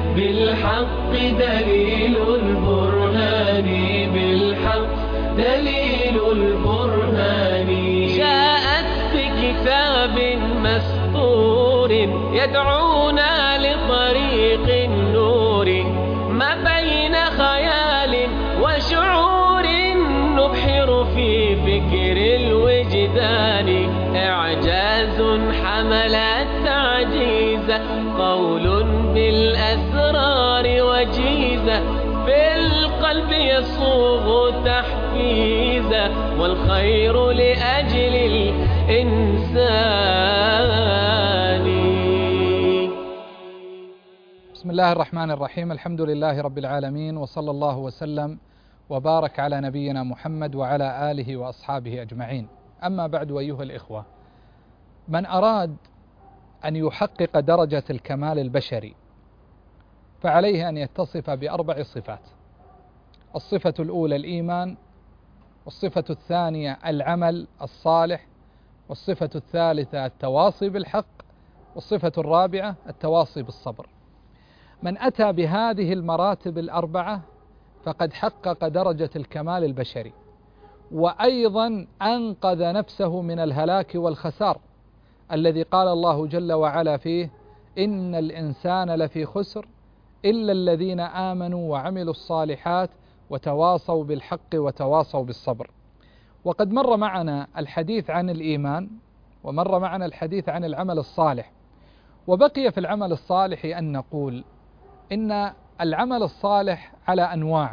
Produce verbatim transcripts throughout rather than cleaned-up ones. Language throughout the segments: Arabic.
بالحق دليل البرهان بالحق دليل البرهان جاءت بكتاب مسطور يدعونا لطريق النور ما بين خيال وشعور نبحر في فكر الوجدان إعجاز حمل التعجيز قول بالأسرار وجيزة في القلب يصوغ تحفيزا والخير لأجل الإنسان. بسم الله الرحمن الرحيم. الحمد لله رب العالمين، وصلى الله وسلم وبارك على نبينا محمد وعلى آله وأصحابه أجمعين. أما بعد، أيها الإخوة، من أراد أن يحقق درجة الكمال البشري فعليه أن يتصف بأربع صفات. الصفة الأولى الإيمان، والصفة الثانية العمل الصالح، والصفة الثالثة التواصي بالحق، والصفة الرابعة التواصي بالصبر. من أتى بهذه المراتب الأربعة فقد حقق درجة الكمال البشري، وأيضا أنقذ نفسه من الهلاك والخسار الذي قال الله جل وعلا فيه: إن الإنسان لفي خسر إلا الذين آمنوا وعملوا الصالحات وتواصوا بالحق وتواصوا بالصبر. وقد مر معنا الحديث عن الإيمان، ومر معنا الحديث عن العمل الصالح، وبقي في العمل الصالح أن نقول إن العمل الصالح على أنواع،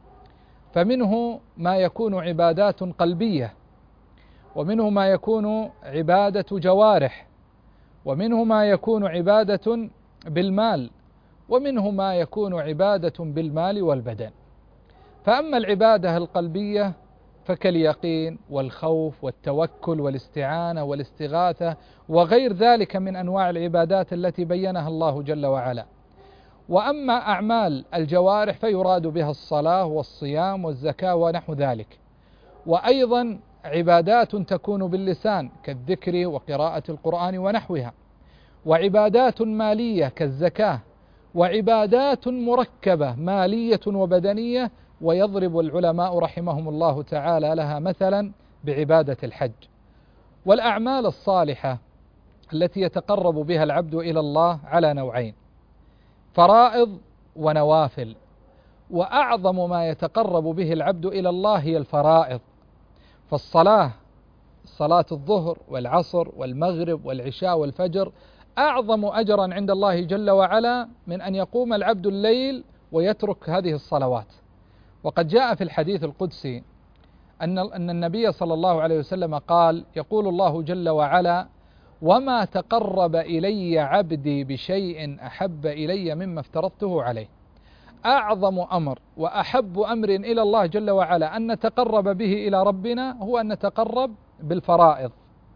فمنه ما يكون عبادات قلبية، ومنه ما يكون عبادة جوارح، ومنه ما يكون عبادة بالمال، ومنه ما يكون عبادة بالمال والبدن. فأما العبادة القلبية فكاليقين والخوف والتوكل والاستعانة والاستغاثة وغير ذلك من أنواع العبادات التي بينها الله جل وعلا. وأما أعمال الجوارح فيراد بها الصلاة والصيام والزكاة ونحو ذلك، وأيضا عبادات تكون باللسان كالذكر وقراءة القرآن ونحوها، وعبادات مالية كالزكاة، وعبادات مركبة مالية وبدنية، ويضرب العلماء رحمهم الله تعالى لها مثلا بعبادة الحج. والأعمال الصالحة التي يتقرب بها العبد إلى الله على نوعين: فرائض ونوافل. وأعظم ما يتقرب به العبد إلى الله هي الفرائض، فالصلاة، صلاة الظهر والعصر والمغرب والعشاء والفجر، أعظم أجرا عند الله جل وعلا من أن يقوم العبد الليل ويترك هذه الصلوات. وقد جاء في الحديث القدسي أن أن النبي صلى الله عليه وسلم قال: يقول الله جل وعلا: وما تقرب إلي عبدي بشيء أحب إلي مما افترضته عليه. أعظم أمر وأحب أمر إلى الله جل وعلا أن نتقرب به إلى ربنا هو أن نتقرب بالفرائض.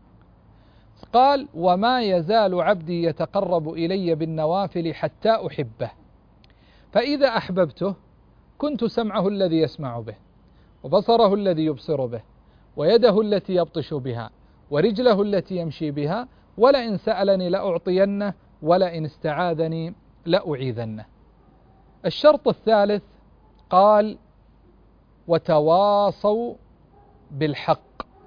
قال: وما يزال عبدي يتقرب إلي بالنوافل حتى أحبه، فإذا أحببته كنت سمعه الذي يسمع به، وبصره الذي يبصر به، ويده التي يبطش بها، ورجله التي يمشي بها، ولئن سألني لأعطينه، ولئن استعاذني لأعيذنه. الشرط الثالث قال: وتواصوا بالحق،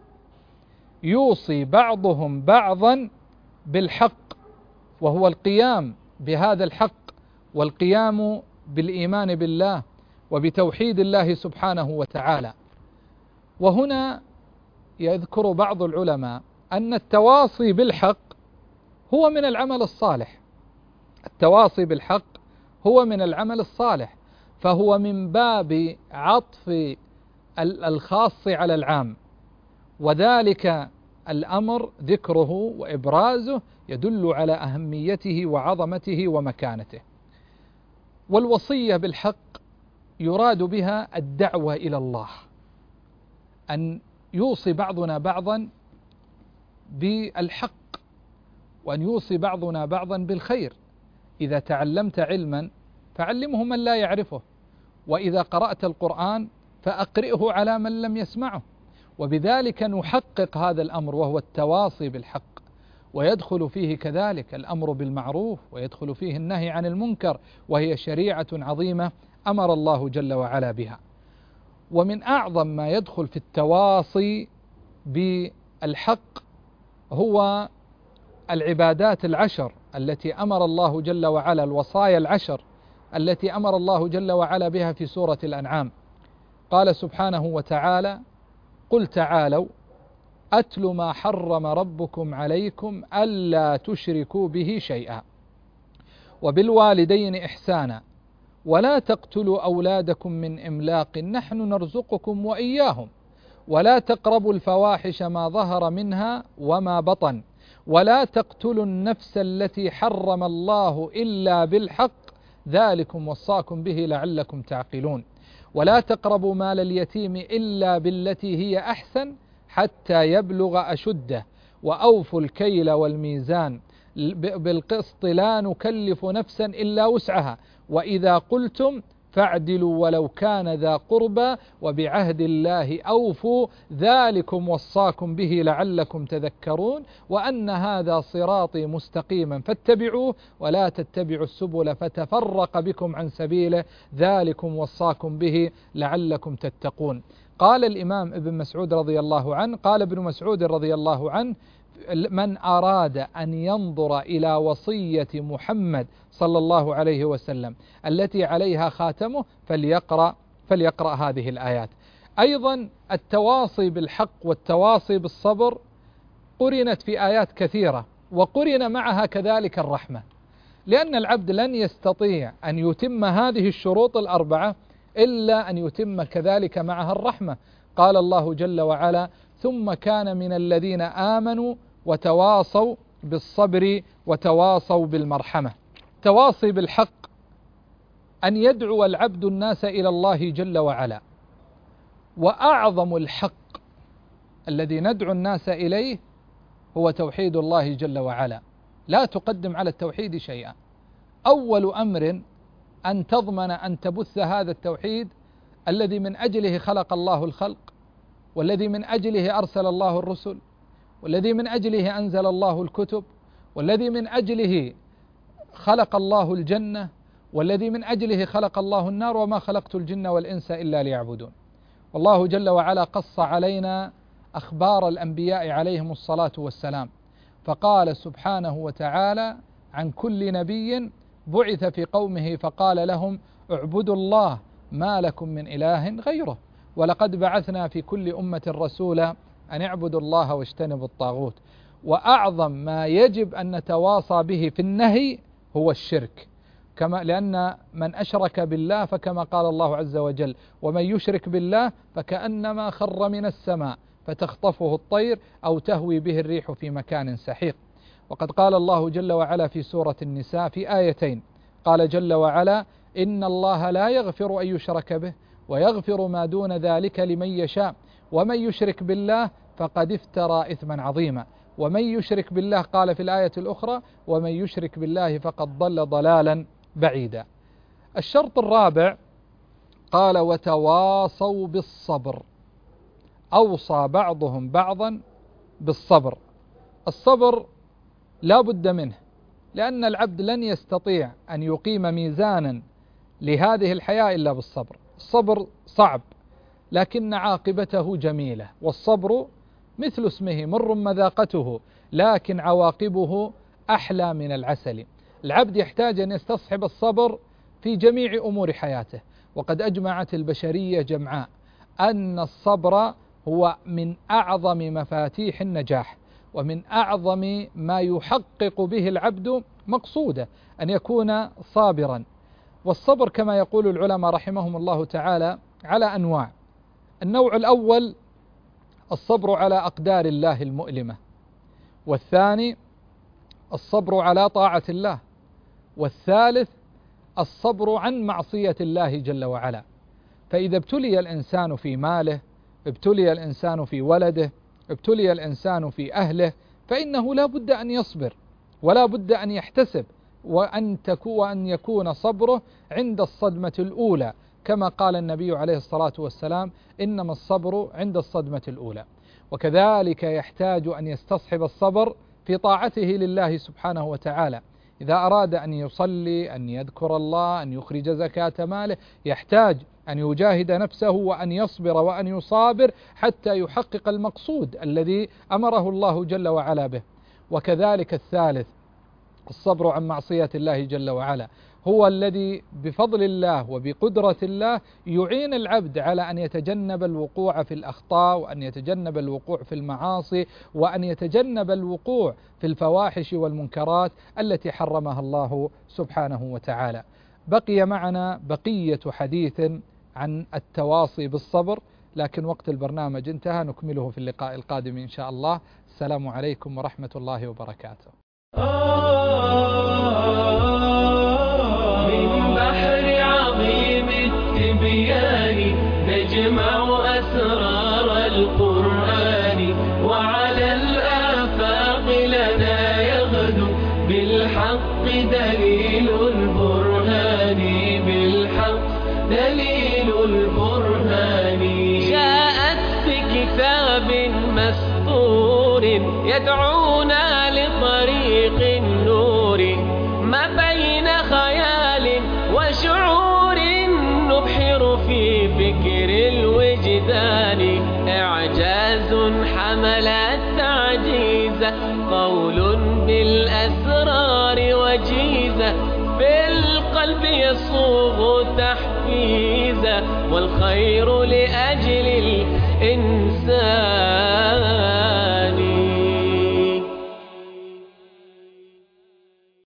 يوصي بعضهم بعضا بالحق، وهو القيام بهذا الحق والقيام بالإيمان بالله وبتوحيد الله سبحانه وتعالى. وهنا يذكر بعض العلماء أن التواصي بالحق هو من العمل الصالح، التواصي بالحق هو من العمل الصالح، فهو من باب عطف الخاص على العام، وذلك الأمر ذكره وإبرازه يدل على أهميته وعظمته ومكانته. والوصية بالحق يراد بها الدعوة إلى الله، أن يوصي بعضنا بعضا بالحق، وأن يوصي بعضنا بعضا بالخير. إذا تعلمت علما فعلمه من لا يعرفه، وإذا قرأت القرآن فأقرئه على من لم يسمعه. وبذلك نحقق هذا الأمر وهو التواصي بالحق ويدخل فيه كذلك الأمر بالمعروف، ويدخل فيه النهي عن المنكر، وهي شريعة عظيمة أمر الله جل وعلا بها. ومن أعظم ما يدخل في التواصي بالحق هو العبادات العشر التي أمر الله جل وعلا، الوصايا العشر التي أمر الله جل وعلا بها في سورة الأنعام. قال سبحانه وتعالى: قل تعالوا أتل ما حرم ربكم عليكم ألا تشركوا به شيئا وبالوالدين إحسانا ولا تقتلوا أولادكم من إملاق نحن نرزقكم وإياهم ولا تقربوا الفواحش ما ظهر منها وما بطن ولا تقتلوا النفس التي حرم الله إلا بالحق ذلكم وصاكم به لعلكم تعقلون ولا تقربوا مال اليتيم إلا بالتي هي أحسن حتى يبلغ أشده وأوفوا الكيل والميزان بالقسط لا نكلف نفسا إلا وسعها وإذا قلتم فاعدلوا ولو كان ذا قربى وبعهد الله أوفوا ذلكم وصاكم به لعلكم تذكرون وأن هذا صراطي مستقيما فاتبعوه ولا تتبعوا السبل فتفرق بكم عن سبيله ذلكم وصاكم به لعلكم تتقون. قال الإمام ابن مسعود رضي الله عنه قال ابن مسعود رضي الله عنه: من أراد أن ينظر إلى وصية محمد صلى الله عليه وسلم التي عليها خاتمه فليقرأ, فليقرأ هذه الآيات. أيضا التواصي بالحق والتواصي بالصبر قرنت في آيات كثيرة، وقرن معها كذلك الرحمة، لأن العبد لن يستطيع أن يتم هذه الشروط الأربعة إلا أن يتم كذلك معها الرحمة. قال الله جل وعلا: ثم كان من الذين آمنوا وتواصوا بالصبر وتواصوا بالمرحمة. تواصي بالحق أن يدعو العبد الناس إلى الله جل وعلا، وأعظم الحق الذي ندعو الناس إليه هو توحيد الله جل وعلا، لا تقدم على التوحيد شيئا. أول أمر أن تضمن أن تبث هذا التوحيد الذي من أجله خلق الله الخلق، والذي من أجله أرسل الله الرسل، والذي من أجله أنزل الله الكتب، والذي من أجله خلق الله الجنة، والذي من أجله خلق الله النار، وما خلقت الجن والإنس إلا ليعبدون. والله جل وعلا قص علينا أخبار الأنبياء عليهم الصلاة والسلام، فقال سبحانه وتعالى عن كل نبي بعث في قومه فقال لهم اعبدوا الله ما لكم من إله غيره ولقد بعثنا في كل أمة رسولا أن اعبدوا الله واجتنبوا الطاغوت. وأعظم ما يجب أن نتواصى به في النهي هو الشرك، كما لأن من أشرك بالله فكما قال الله عز وجل: ومن يشرك بالله فكأنما خر من السماء فتخطفه الطير أو تهوي به الريح في مكان سحيق. وقد قال الله جل وعلا في سورة النساء في آيتين، قال جل وعلا: إن الله لا يغفر أن يشرك به ويغفر ما دون ذلك لمن يشاء ومن يشرك بالله فقد افترى إثما عظيما. ومن يشرك بالله قال في الآية الأخرى: ومن يشرك بالله فقد ضل ضلالا بعيدا. الشرط الرابع قال: وتواصوا بالصبر، أوصى بعضهم بعضا بالصبر. الصبر لا بد منه، لأن العبد لن يستطيع أن يقيم ميزانا لهذه الحياة إلا بالصبر. الصبر صعب لكن عاقبته جميلة، والصبر مثل اسمه مر مذاقته لكن عواقبه أحلى من العسل. العبد يحتاج أن يستصحب الصبر في جميع أمور حياته، وقد أجمعت البشرية جمعاء أن الصبر هو من أعظم مفاتيح النجاح، ومن أعظم ما يحقق به العبد مقصوده أن يكون صابرا. والصبر كما يقول العلماء رحمهم الله تعالى على أنواع. النوع الأول الصبر على أقدار الله المؤلمة، والثاني الصبر على طاعة الله، والثالث الصبر عن معصية الله جل وعلا. فإذا ابتلي الإنسان في ماله، ابتلي الإنسان في ولده، ابتلي الإنسان في أهله، فإنه لا بد أن يصبر ولا بد أن يحتسب، وأن وأن يكون صبره عند الصدمة الأولى، كما قال النبي عليه الصلاة والسلام: إنما الصبر عند الصدمة الأولى. وكذلك يحتاج أن يستصحب الصبر في طاعته لله سبحانه وتعالى. إذا أراد أن يصلي، أن يذكر الله، أن يخرج زكاة ماله، يحتاج أن يجاهد نفسه وأن يصبر وأن يصابر حتى يحقق المقصود الذي أمره الله جل وعلا به. وكذلك الثالث الصبر عن معصية الله جل وعلا، هو الذي بفضل الله وبقدرة الله يعين العبد على أن يتجنب الوقوع في الأخطاء، وأن يتجنب الوقوع في المعاصي، وأن يتجنب الوقوع في الفواحش والمنكرات التي حرمها الله سبحانه وتعالى. بقي معنا بقية حديث عن التواصي بالصبر، لكن وقت البرنامج انتهى، نكمله في اللقاء القادم إن شاء الله. السلام عليكم ورحمة الله وبركاته. من بحر عظيم التبيان نجمع أسرار القرآن، وعلى الآفاق لنا يغدو بالحق دليل البرهان، بالحق دليل البرهان. جاءت بكتاب مسطور يدعونا لطريق النور، ما بين خيال وشعور نبحر في فكر الوجدان. إعجاز حمل التعجيز، قول بالأسرار وجيزة، بالقلب يصوغ تحفيزا، والخير لأجل الإنسان.